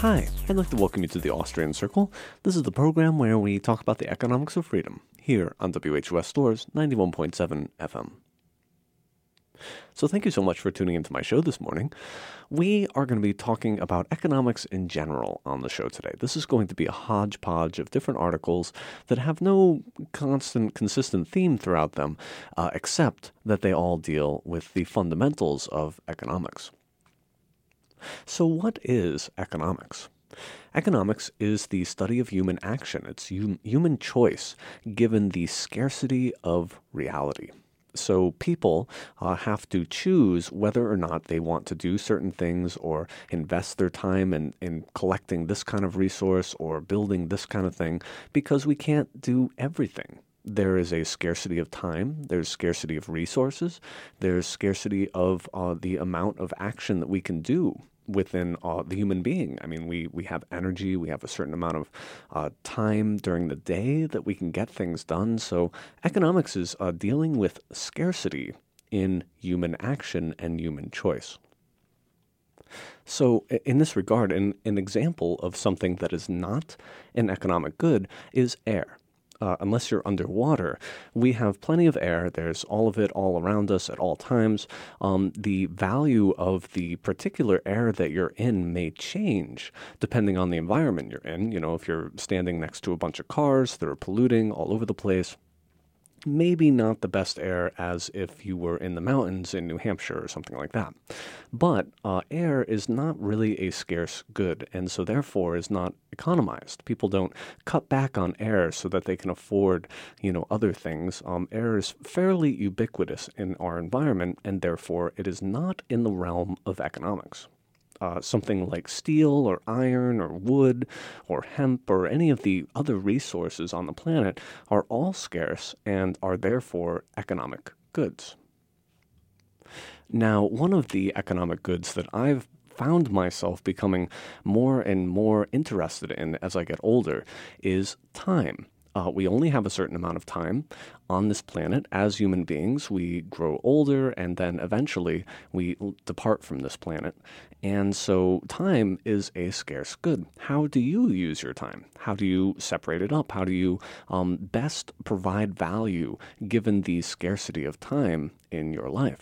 Hi, I'd like to welcome you to the Austrian Circle. This is the program where we talk about the economics of freedom, here on WHUS Stores 91.7 FM. So thank you so much for tuning into my show this morning. We are going to be talking about economics in general on the show today. This is going to be a hodgepodge of different articles that have no consistent theme throughout them, except that they all deal with the fundamentals of economics. So what is economics? Economics is the study of human action. It's human choice given the scarcity of reality. So people have to choose whether or not they want to do certain things or invest their time in collecting this kind of resource or building this kind of thing, because we can't do everything. There is a scarcity of time, there's scarcity of resources, there's scarcity of the amount of action that we can do within the human being. I mean, we have energy, we have a certain amount of time during the day that we can get things done. So economics is dealing with scarcity in human action and human choice. So in this regard, an example of something that is not an economic good is air. Unless you're underwater, we have plenty of air. There's all of it all around us at all times. The value of the particular air that you're in may change depending on the environment you're in. You know, if you're standing next to a bunch of cars that are polluting all over the place, maybe not the best air as if you were in the mountains in New Hampshire or something like that. But air is not really a scarce good, and so therefore is not economized. People don't cut back on air so that they can afford, other things. Air is fairly ubiquitous in our environment, and therefore it is not in the realm of economics. Something like steel or iron or wood or hemp or any of the other resources on the planet are all scarce and are therefore economic goods. Now, one of the economic goods that I've found myself becoming more and more interested in as I get older is time. We only have a certain amount of time on this planet. As human beings, we grow older and then eventually we depart from this planet. And so time is a scarce good. How do you use your time? How do you separate it up? How do you best provide value given the scarcity of time in your life?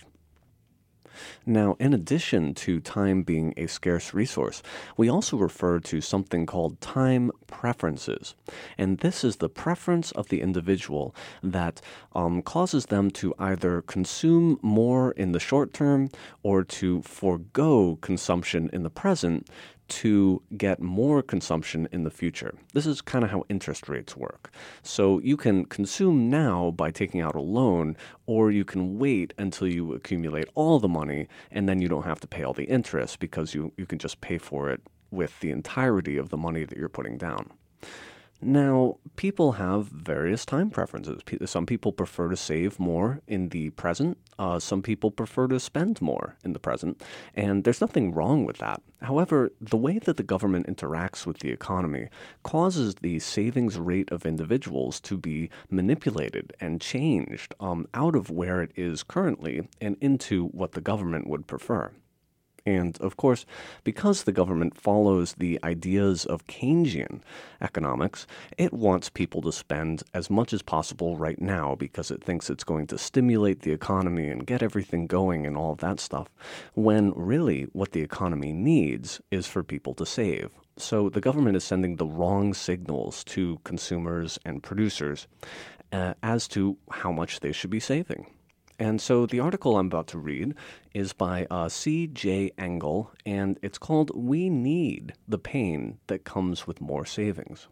Now, in addition to time being a scarce resource, we also refer to something called time preferences. And this is the preference of the individual that causes them to either consume more in the short term or to forego consumption in the present to get more consumption in the future. This is kind of how interest rates work. So you can consume now by taking out a loan, or you can wait until you accumulate all the money, and then you don't have to pay all the interest because you can just pay for it with the entirety of the money that you're putting down. Now, people have various time preferences. Some people prefer to save more in the present. Some people prefer to spend more in the present. And there's nothing wrong with that. However, the way that the government interacts with the economy causes the savings rate of individuals to be manipulated and changed out of where it is currently and into what the government would prefer. And, of course, because the government follows the ideas of Keynesian economics, it wants people to spend as much as possible right now because it thinks it's going to stimulate the economy and get everything going and all of that stuff, when really what the economy needs is for people to save. So the government is sending the wrong signals to consumers and producers as to how much they should be saving. And so the article I'm about to read is by C.J. Engel, and it's called "We Need the Pain That Comes with More Savings."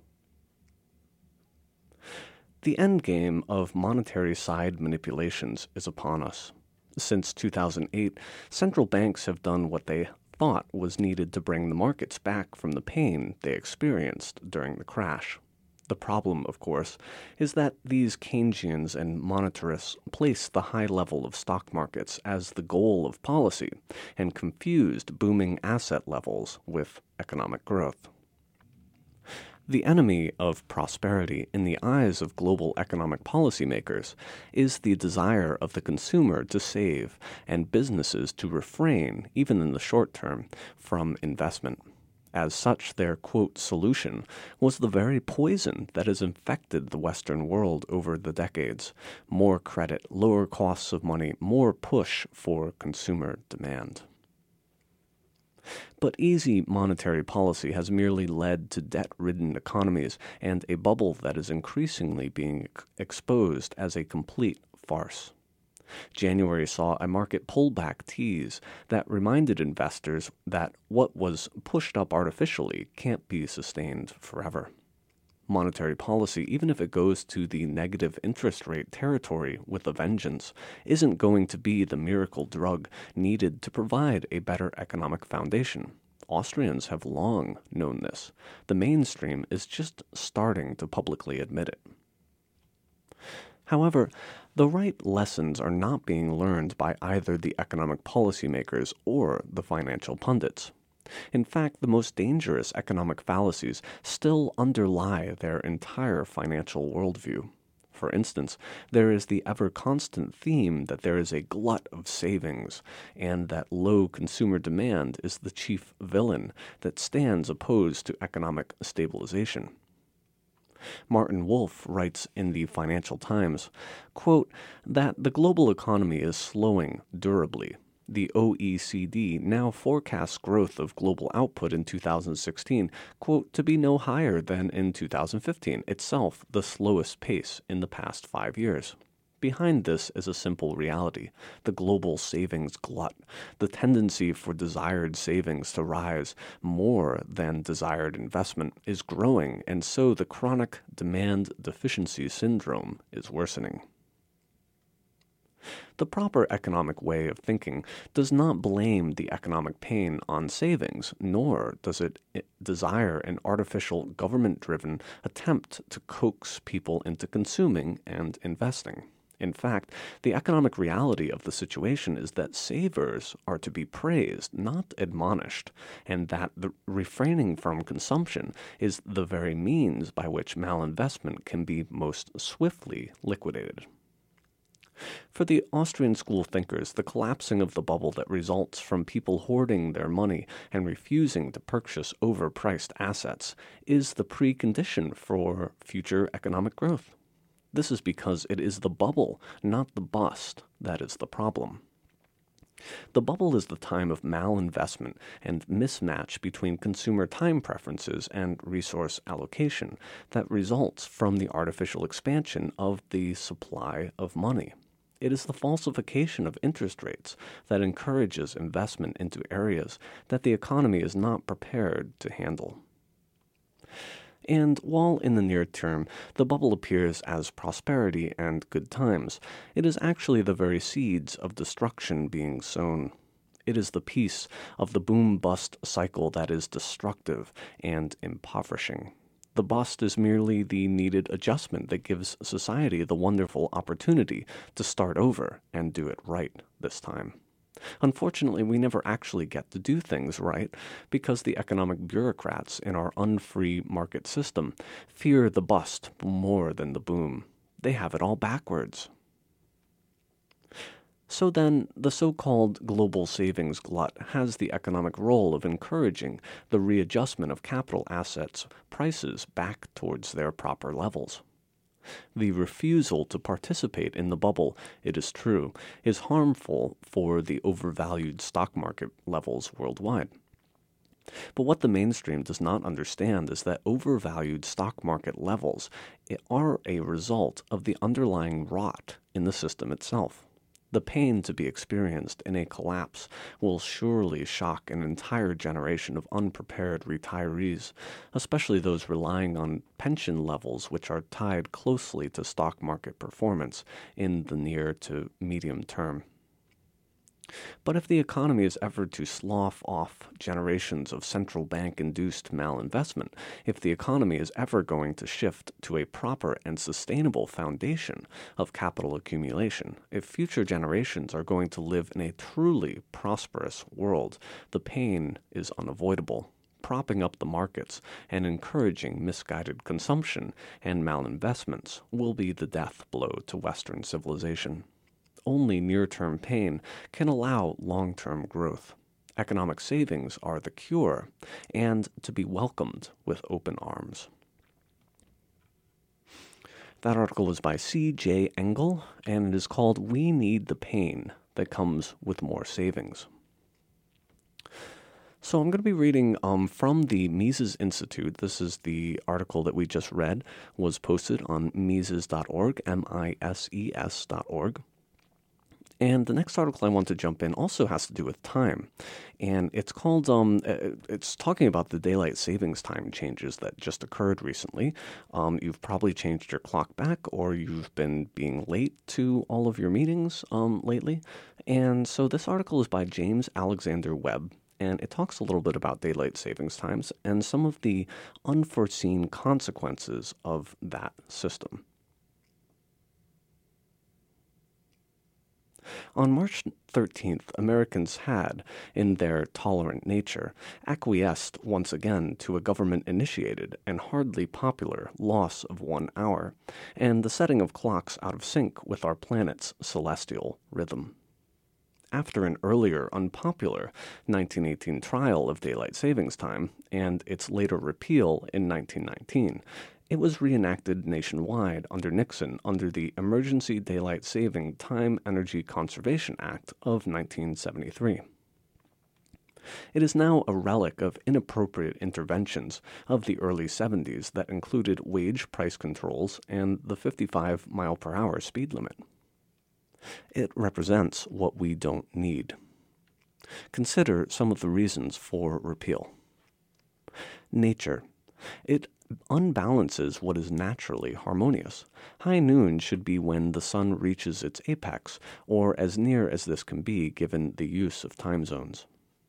The endgame of monetary side manipulations is upon us. Since 2008, central banks have done what they thought was needed to bring the markets back from the pain they experienced during the crash. The problem, of course, is that these Keynesians and monetarists place the high level of stock markets as the goal of policy and confused booming asset levels with economic growth. The enemy of prosperity in the eyes of global economic policymakers is the desire of the consumer to save and businesses to refrain, even in the short term, from investment. As such, their, quote, solution was the very poison that has infected the Western world over the decades. More credit, lower costs of money, more push for consumer demand. But easy monetary policy has merely led to debt-ridden economies and a bubble that is increasingly being exposed as a complete farce. January saw a market pullback tease that reminded investors that what was pushed up artificially can't be sustained forever. Monetary policy, even if it goes to the negative interest rate territory with a vengeance, isn't going to be the miracle drug needed to provide a better economic foundation. Austrians have long known this. The mainstream is just starting to publicly admit it. However, the right lessons are not being learned by either the economic policymakers or the financial pundits. In fact, the most dangerous economic fallacies still underlie their entire financial worldview. For instance, there is the ever-constant theme that there is a glut of savings and that low consumer demand is the chief villain that stands opposed to economic stabilization. Martin Wolf writes in the Financial Times, quote, that the global economy is slowing durably. The OECD now forecasts growth of global output in 2016, quote, to be no higher than in 2015, itself the slowest pace in the past 5 years. Behind this is a simple reality: the global savings glut, the tendency for desired savings to rise more than desired investment is growing, and so the chronic demand deficiency syndrome is worsening. The proper economic way of thinking does not blame the economic pain on savings, nor does it desire an artificial government-driven attempt to coax people into consuming and investing. In fact, the economic reality of the situation is that savers are to be praised, not admonished, and that the refraining from consumption is the very means by which malinvestment can be most swiftly liquidated. For the Austrian school thinkers, the collapsing of the bubble that results from people hoarding their money and refusing to purchase overpriced assets is the precondition for future economic growth. This is because it is the bubble, not the bust, that is the problem. The bubble is the time of malinvestment and mismatch between consumer time preferences and resource allocation that results from the artificial expansion of the supply of money. It is the falsification of interest rates that encourages investment into areas that the economy is not prepared to handle. And while in the near term the bubble appears as prosperity and good times, it is actually the very seeds of destruction being sown. It is the piece of the boom-bust cycle that is destructive and impoverishing. The bust is merely the needed adjustment that gives society the wonderful opportunity to start over and do it right this time. Unfortunately, we never actually get to do things right because the economic bureaucrats in our unfree market system fear the bust more than the boom. They have it all backwards. So then, the so-called global savings glut has the economic role of encouraging the readjustment of capital assets prices back towards their proper levels. The refusal to participate in the bubble, it is true, is harmful for the overvalued stock market levels worldwide. But what the mainstream does not understand is that overvalued stock market levels are a result of the underlying rot in the system itself. The pain to be experienced in a collapse will surely shock an entire generation of unprepared retirees, especially those relying on pension levels which are tied closely to stock market performance in the near to medium term. But if the economy is ever to slough off generations of central bank-induced malinvestment, if the economy is ever going to shift to a proper and sustainable foundation of capital accumulation, if future generations are going to live in a truly prosperous world, the pain is unavoidable. Propping up the markets and encouraging misguided consumption and malinvestments will be the death blow to Western civilization. Only near-term pain can allow long-term growth. Economic savings are the cure, and to be welcomed with open arms. That article is by C.J. Engel, and it is called We Need the Pain That Comes with More Savings. So I'm going to be reading from the Mises Institute. This is the article that we just read, was posted on Mises.org, Mises.org. And the next article I want to jump in also has to do with time. And it's called, it's talking about the daylight savings time changes that just occurred recently. You've probably changed your clock back, or you've been being late to all of your meetings lately. And so this article is by James Alexander Webb. And it talks a little bit about daylight savings times and some of the unforeseen consequences of that system. On March 13th, Americans had, in their tolerant nature, acquiesced once again to a government-initiated and hardly popular loss of 1 hour, and the setting of clocks out of sync with our planet's celestial rhythm. After an earlier unpopular 1918 trial of daylight savings time and its later repeal in 1919, it was reenacted nationwide under Nixon under the Emergency Daylight Saving Time Energy Conservation Act of 1973. It is now a relic of inappropriate interventions of the early 70s that included wage price controls and the 55-mile-per-hour speed limit. It represents what we don't need. Consider some of the reasons for repeal. Nature. It unbalances what is naturally harmonious. High noon should be when the sun reaches its apex, or as near as this can be given the use of time zones.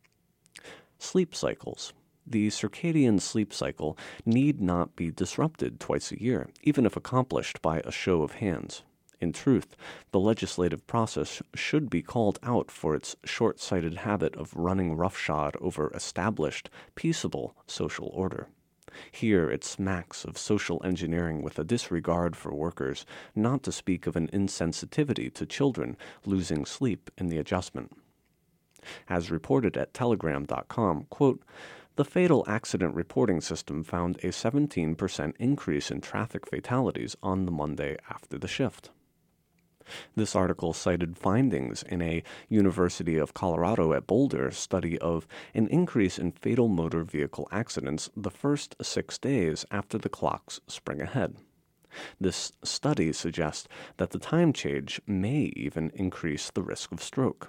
Sleep cycles. The circadian sleep cycle need not be disrupted twice a year, even if accomplished by a show of hands. In truth, the legislative process should be called out for its short-sighted habit of running roughshod over established, peaceable social order. Here it smacks of social engineering with a disregard for workers, not to speak of an insensitivity to children losing sleep in the adjustment. As reported at Telegram.com, quote, the fatal accident reporting system found a 17% increase in traffic fatalities on the Monday after the shift. This article cited findings in a University of Colorado at Boulder study of an increase in fatal motor vehicle accidents the first 6 days after the clocks spring ahead. This study suggests that the time change may even increase the risk of stroke.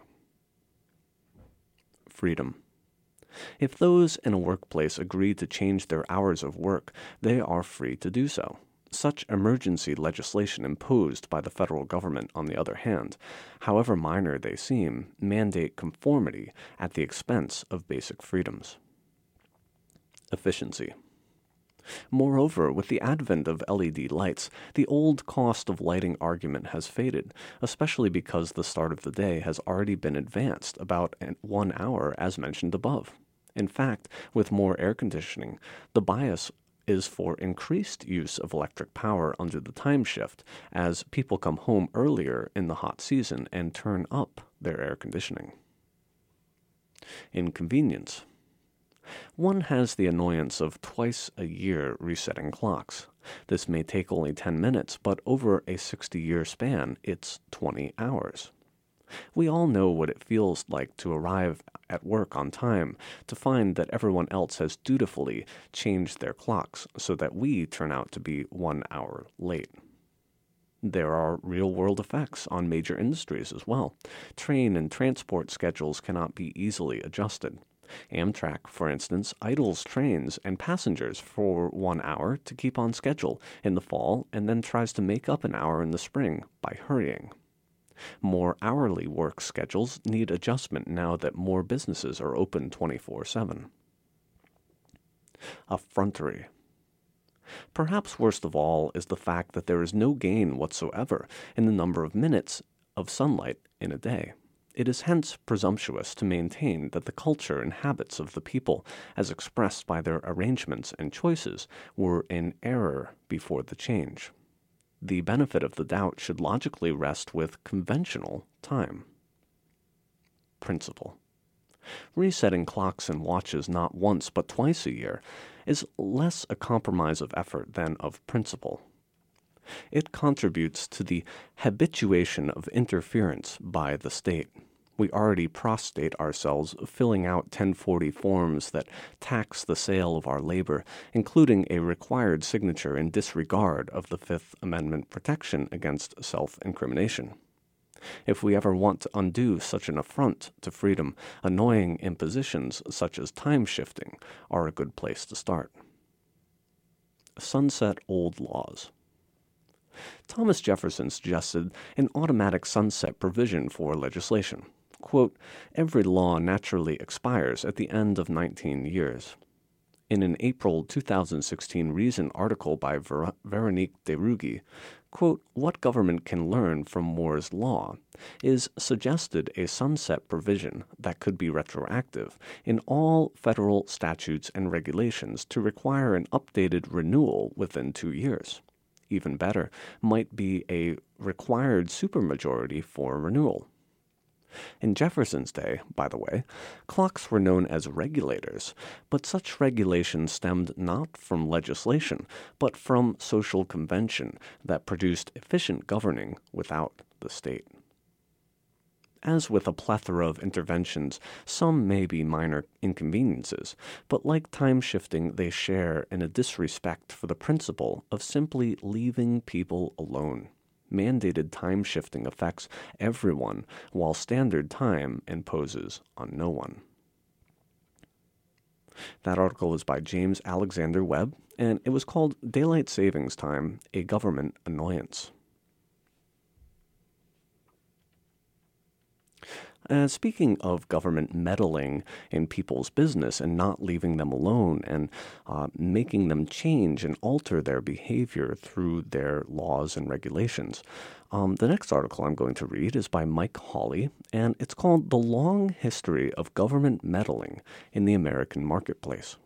Freedom. If those in a workplace agree to change their hours of work, they are free to do so. Such emergency legislation imposed by the federal government, on the other hand, however minor they seem, mandate conformity at the expense of basic freedoms. Efficiency. Moreover, with the advent of LED lights, the old cost of lighting argument has faded, especially because the start of the day has already been advanced about 1 hour as mentioned above. In fact, with more air conditioning, the bias is for increased use of electric power under the time shift as people come home earlier in the hot season and turn up their air conditioning. Inconvenience. One has the annoyance of twice a year resetting clocks. This may take only 10 minutes, but over a 60-year span, it's 20 hours. We all know what it feels like to arrive at work on time, to find that everyone else has dutifully changed their clocks so that we turn out to be 1 hour late. There are real-world effects on major industries as well. Train and transport schedules cannot be easily adjusted. Amtrak, for instance, idles trains and passengers for 1 hour to keep on schedule in the fall and then tries to make up an hour in the spring by hurrying. More hourly work schedules need adjustment now that more businesses are open 24/7. Effrontery. Perhaps worst of all is the fact that there is no gain whatsoever in the number of minutes of sunlight in a day. It is hence presumptuous to maintain that the culture and habits of the people, as expressed by their arrangements and choices, were in error before the change. The benefit of the doubt should logically rest with conventional time. Principle. Resetting clocks and watches not once but twice a year is less a compromise of effort than of principle. It contributes to the habituation of interference by the state. We already prostrate ourselves filling out 1040 forms that tax the sale of our labor, including a required signature in disregard of the Fifth Amendment protection against self-incrimination. If we ever want to undo such an affront to freedom, annoying impositions such as time shifting are a good place to start. Sunset old laws. Thomas Jefferson suggested an automatic sunset provision for legislation. Quote, "Every law naturally expires at the end of 19 years." In an April 2016 Reason article by Veronique de Rugy, quote, "What government can learn from Moore's law is suggested a sunset provision that could be retroactive in all federal statutes and regulations to require an updated renewal within 2 years. Even better might be a required supermajority for renewal." In Jefferson's day, by the way, clocks were known as regulators, but such regulation stemmed not from legislation, but from social convention that produced efficient governing without the state. As with a plethora of interventions, some may be minor inconveniences, but like time shifting, they share in a disrespect for the principle of simply leaving people alone. Mandated time shifting affects everyone, while standard time imposes on no one. That article is by James Alexander Webb, and it was called Daylight Savings Time, a Government Annoyance. Speaking of government meddling in people's business and not leaving them alone and making them change and alter their behavior through their laws and regulations, the next article I'm going to read is by Mike Hawley, and it's called The Long History of Government Meddling in the American Marketplace.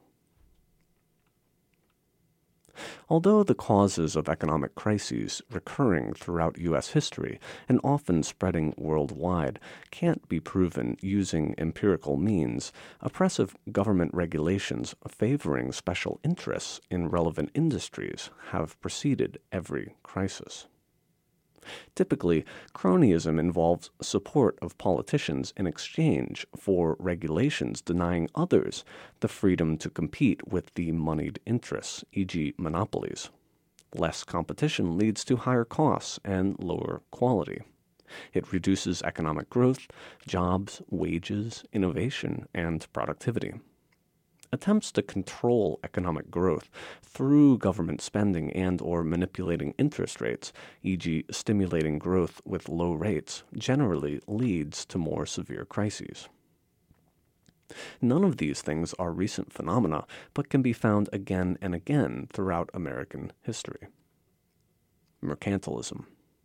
Although the causes of economic crises recurring throughout U.S. history and often spreading worldwide can't be proven using empirical means, oppressive government regulations favoring special interests in relevant industries have preceded every crisis. Typically, cronyism involves support of politicians in exchange for regulations denying others the freedom to compete with the moneyed interests, e.g. monopolies. Less competition leads to higher costs and lower quality. It reduces economic growth, jobs, wages, innovation, and productivity. Attempts to control economic growth through government spending and or manipulating interest rates, e.g. stimulating growth with low rates, generally leads to more severe crises. None of these things are recent phenomena, but can be found again and again throughout American history. Mercantilism.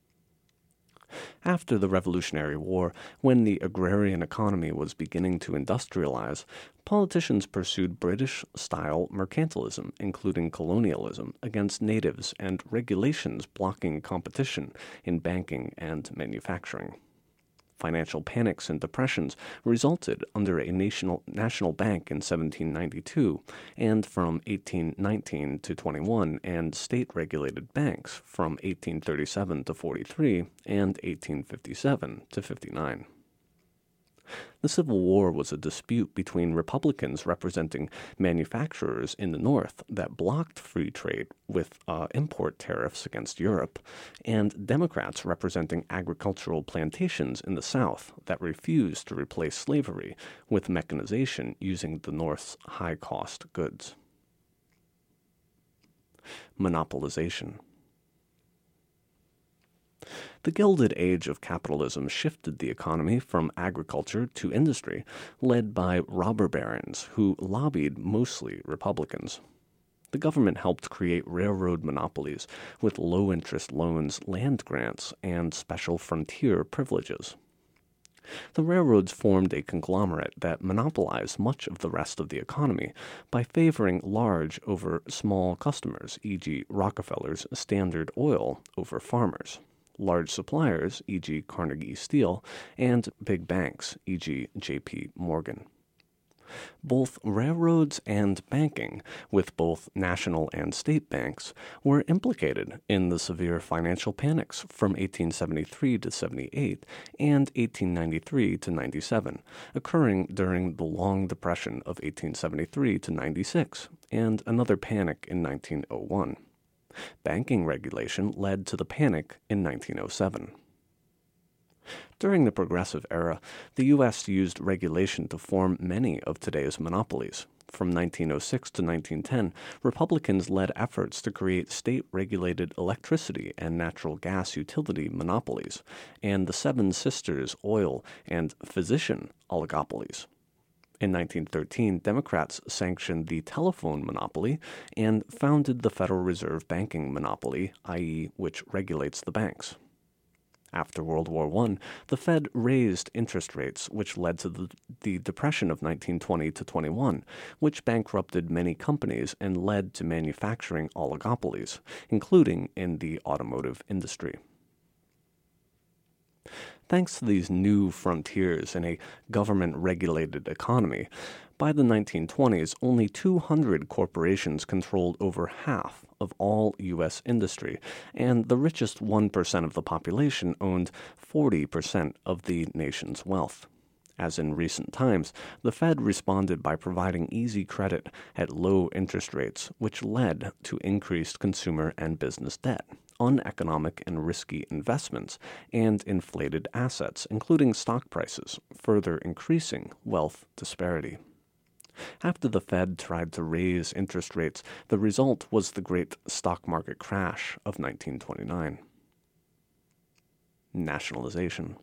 After the Revolutionary War, when the agrarian economy was beginning to industrialize, politicians pursued British-style mercantilism, including colonialism, against natives and regulations blocking competition in banking and manufacturing. Financial panics and depressions resulted under a national bank in 1792 and from 1819 to 21, and state-regulated banks from 1837 to 43 and 1857 to 59. The Civil War was a dispute between Republicans representing manufacturers in the North that blocked free trade with import tariffs against Europe, and Democrats representing agricultural plantations in the South that refused to replace slavery with mechanization using the North's high-cost goods. Monopolization. The Gilded Age of capitalism shifted the economy from agriculture to industry, led by robber barons who lobbied mostly Republicans. The government helped create railroad monopolies with low-interest loans, land grants, and special frontier privileges. The railroads formed a conglomerate that monopolized much of the rest of the economy by favoring large over small customers, e.g. Rockefeller's Standard Oil over farmers, large suppliers, e.g. Carnegie Steel, and big banks, e.g. J.P. Morgan. Both railroads and banking, with both national and state banks, were implicated in the severe financial panics from 1873 to 78 and 1893 to 97, occurring during the Long Depression of 1873 to 96 and another panic in 1901. Banking regulation led to the panic in 1907. During the Progressive Era, the U.S. used regulation to form many of today's monopolies. From 1906 to 1910, Republicans led efforts to create state-regulated electricity and natural gas utility monopolies, and the Seven Sisters oil and physician oligopolies. In 1913, Democrats sanctioned the telephone monopoly and founded the Federal Reserve banking monopoly, i.e., which regulates the banks. After World War I, the Fed raised interest rates, which led to the Depression of 1920 to 21, which bankrupted many companies and led to manufacturing oligopolies, including in the automotive industry. Thanks to these new frontiers in a government-regulated economy, by the 1920s, only 200 corporations controlled over half of all U.S. industry, and the richest 1% of the population owned 40% of the nation's wealth. As in recent times, the Fed responded by providing easy credit at low interest rates, which led to increased consumer and business debt, uneconomic and risky investments, and inflated assets, including stock prices, further increasing wealth disparity. After the Fed tried to raise interest rates, the result was the great stock market crash of 1929. Nationalization.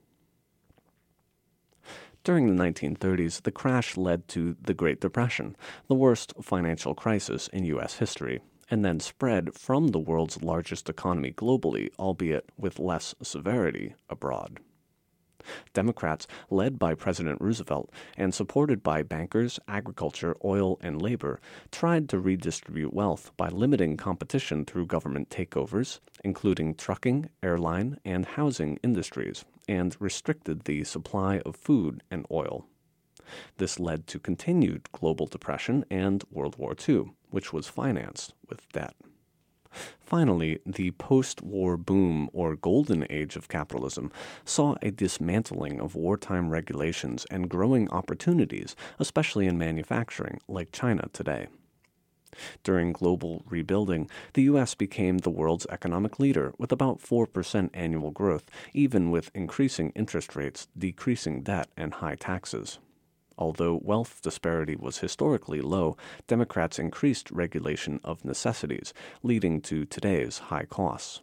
During the 1930s, the crash led to the Great Depression, the worst financial crisis in U.S. history, and then spread from the world's largest economy globally, albeit with less severity, abroad. Democrats, led by President Roosevelt and supported by bankers, agriculture, oil, and labor, tried to redistribute wealth by limiting competition through government takeovers, including trucking, airline, and housing industries, and restricted the supply of food and oil. This led to continued global depression and World War II, which was financed with debt. Finally, the post-war boom or golden age of capitalism saw a dismantling of wartime regulations and growing opportunities, especially in manufacturing, like China today. During global rebuilding, the U.S. became the world's economic leader with about 4% annual growth, even with increasing interest rates, decreasing debt, and high taxes. Although wealth disparity was historically low, Democrats increased regulation of necessities, leading to today's high costs.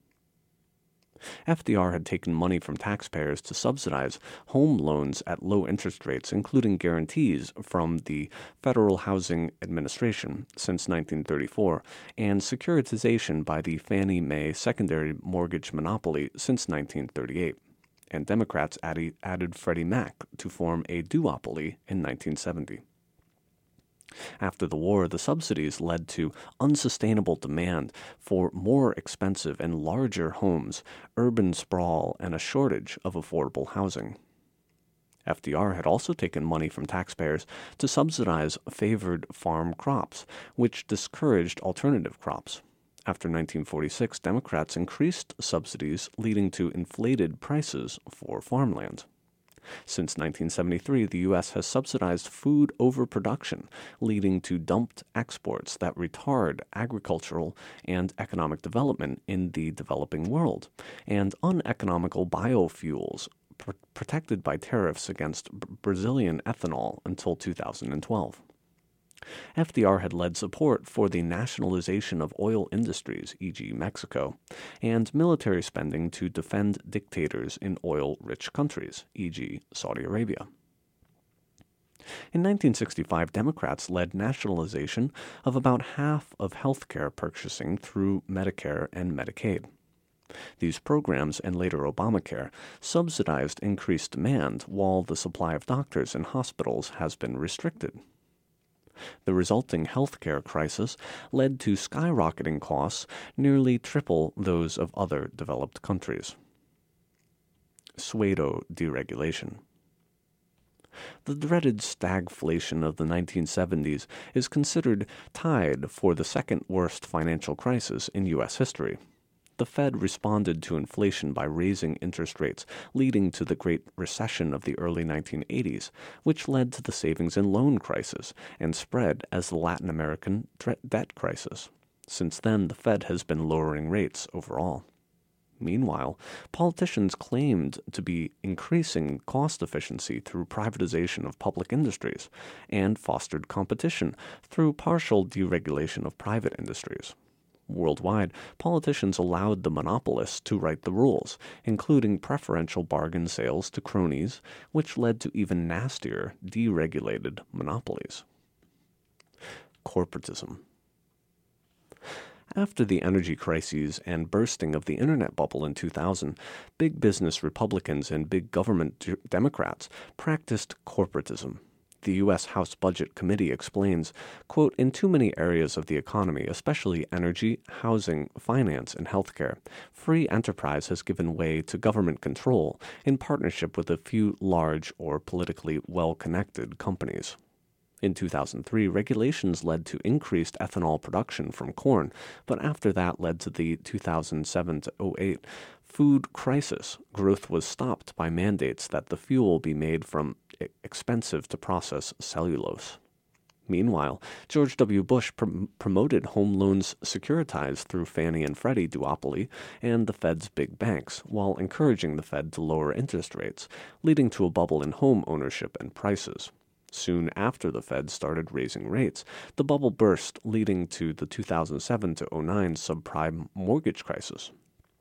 FDR had taken money from taxpayers to subsidize home loans at low interest rates, including guarantees from the Federal Housing Administration since 1934, and securitization by the Fannie Mae secondary mortgage monopoly since 1938. And Democrats added Freddie Mac to form a duopoly in 1970. After the war, the subsidies led to unsustainable demand for more expensive and larger homes, urban sprawl, and a shortage of affordable housing. FDR had also taken money from taxpayers to subsidize favored farm crops, which discouraged alternative crops. After 1946, Democrats increased subsidies, leading to inflated prices for farmland. Since 1973, the U.S. has subsidized food overproduction, leading to dumped exports that retard agricultural and economic development in the developing world, and uneconomical biofuels protected by tariffs against Brazilian ethanol until 2012. FDR had led support for the nationalization of oil industries, e.g. Mexico, and military spending to defend dictators in oil-rich countries, e.g. Saudi Arabia. In 1965, Democrats led nationalization of about half of health care purchasing through Medicare and Medicaid. These programs, and later Obamacare, subsidized increased demand while the supply of doctors and hospitals has been restricted. The resulting healthcare crisis led to skyrocketing costs, nearly triple those of other developed countries. Pseudo-deregulation. The dreaded stagflation of the 1970s is considered tied for the second worst financial crisis in U.S. history. The Fed responded to inflation by raising interest rates, leading to the Great Recession of the early 1980s, which led to the savings and loan crisis and spread as the Latin American debt crisis. Since then, the Fed has been lowering rates overall. Meanwhile, politicians claimed to be increasing cost efficiency through privatization of public industries and fostered competition through partial deregulation of private industries. Worldwide, politicians allowed the monopolists to write the rules, including preferential bargain sales to cronies, which led to even nastier, deregulated monopolies. Corporatism. After the energy crises and bursting of the internet bubble in 2000, big business Republicans and big government Democrats practiced corporatism. The U.S. House Budget Committee explains, quote, "In too many areas of the economy, especially energy, housing, finance, and healthcare, free enterprise has given way to government control in partnership with a few large or politically well-connected companies." In 2003, regulations led to increased ethanol production from corn, but after that led to the 2007 to 2008 food crisis. Growth was stopped by mandates that the fuel be made from expensive-to-process cellulose. Meanwhile, George W. Bush promoted home loans securitized through Fannie and Freddie duopoly and the Fed's big banks, while encouraging the Fed to lower interest rates, leading to a bubble in home ownership and prices. Soon after the Fed started raising rates, the bubble burst, leading to the 2007 to 2009 subprime mortgage crisis.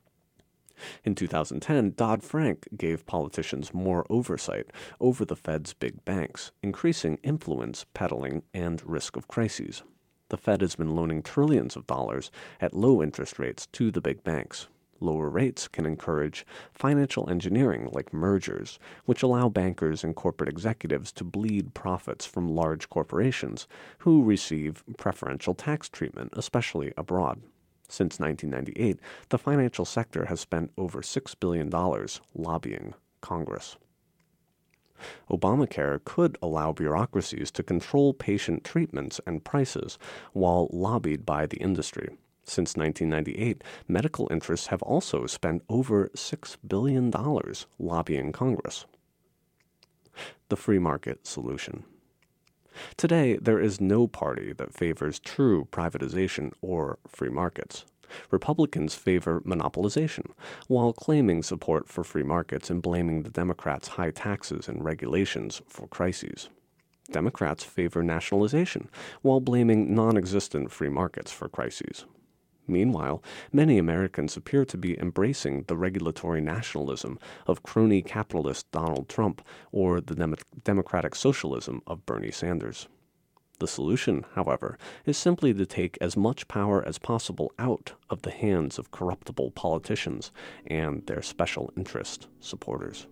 In 2010, Dodd-Frank gave politicians more oversight over the Fed's big banks, increasing influence peddling and risk of crises. The Fed has been loaning trillions of dollars at low interest rates to the big banks. Lower rates can encourage financial engineering like mergers, which allow bankers and corporate executives to bleed profits from large corporations who receive preferential tax treatment, especially abroad. Since 1998, the financial sector has spent over $6 billion lobbying Congress. Obamacare could allow bureaucracies to control patient treatments and prices while lobbied by the industry. Since 1998, medical interests have also spent over $6 billion lobbying Congress. The free market solution. Today, there is no party that favors true privatization or free markets. Republicans favor monopolization, while claiming support for free markets and blaming the Democrats' high taxes and regulations for crises. Democrats favor nationalization, while blaming non-existent free markets for crises. Meanwhile, many Americans appear to be embracing the regulatory nationalism of crony capitalist Donald Trump or the democratic socialism of Bernie Sanders. The solution, however, is simply to take as much power as possible out of the hands of corruptible politicians and their special interest supporters.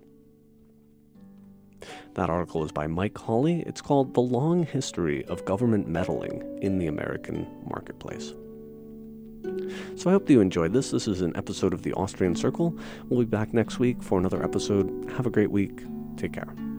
That article is by Mike Hawley. It's called The Long History of Government Meddling in the American Marketplace. So I hope that you enjoyed this. This is an episode of The Austrian Circle. We'll be back next week for another episode. Have a great week. Take care.